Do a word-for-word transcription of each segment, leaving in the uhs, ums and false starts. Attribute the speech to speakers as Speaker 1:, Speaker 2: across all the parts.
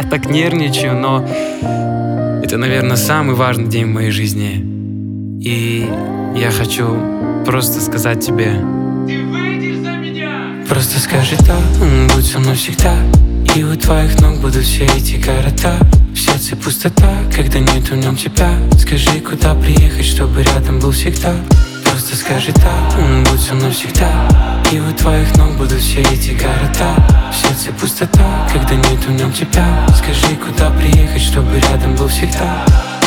Speaker 1: так нервничаю, но это, наверное, самый важный день в моей жизни. И я хочу просто сказать тебе:
Speaker 2: ты выйдешь за меня?
Speaker 1: Просто скажи да, будь со мной всегда. И у твоих ног будут все эти города. В сердце пустота, когда нет в нем тебя. Скажи, куда приехать, чтобы рядом был всегда. Просто скажи да, будь со мной всегда. И у твоих ног будут все эти города. В сердце пустота, когда нет в нем тебя. Скажи, куда приехать, чтобы рядом был всегда.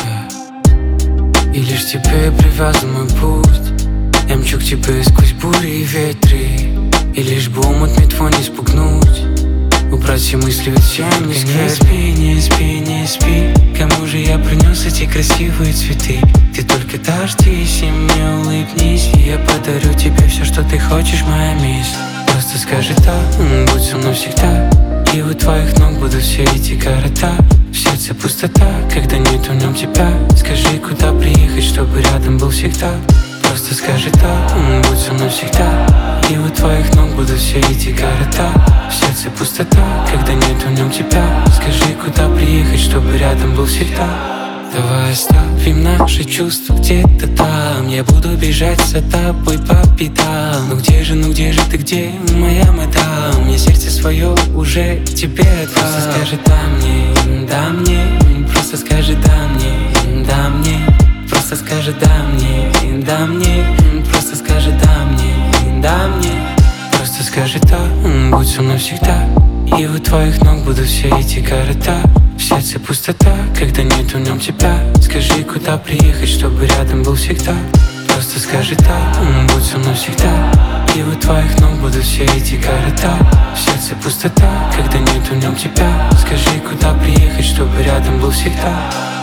Speaker 1: И лишь тебе привязан мой путь. Я мчу к тебе сквозь бури и ветры. И лишь бы омут мне твой не спугнуть. Убрать все мысли, ведь все не скрыть. Не спи, не спи, не спи. Кому же я принес эти красивые цветы? Ты только дождись и мне улыбнись. И я подарю тебе все, что ты хочешь, моя мисс. Просто скажи да, будь со мной всегда. И у твоих ног будут все эти города. В сердце пустота, когда нет в нем тебя. Скажи, куда приехать, чтобы рядом был всегда. Просто скажи да, будь со мной всегда. И у твоих ног будут все эти города. В сердце пустота, когда нет в нем тебя. Скажи, куда приехать, чтобы рядом был всегда. Давай оставим наши чувства где-то там. Я буду бежать за тобой по пятам. Ну где же, ну где же ты, где моя мадам? Мне сердце свое уже тебе отдам. Просто скажи да мне, да мне. Просто скажи да мне, да мне. Просто скажи да мне, да мне. Просто скажи да мне, да мне. Просто скажи да, будь со мной всегда. И у твоих ног будут все эти города. В сердце пустота, когда нет в нем тебя. Скажи, куда приехать, чтобы рядом был всегда. Просто скажи да, будь со мной всегда. И у твоих ног будут все эти города. В сердце пустота, когда нет в нем тебя. Скажи, куда приехать, чтобы рядом был всегда.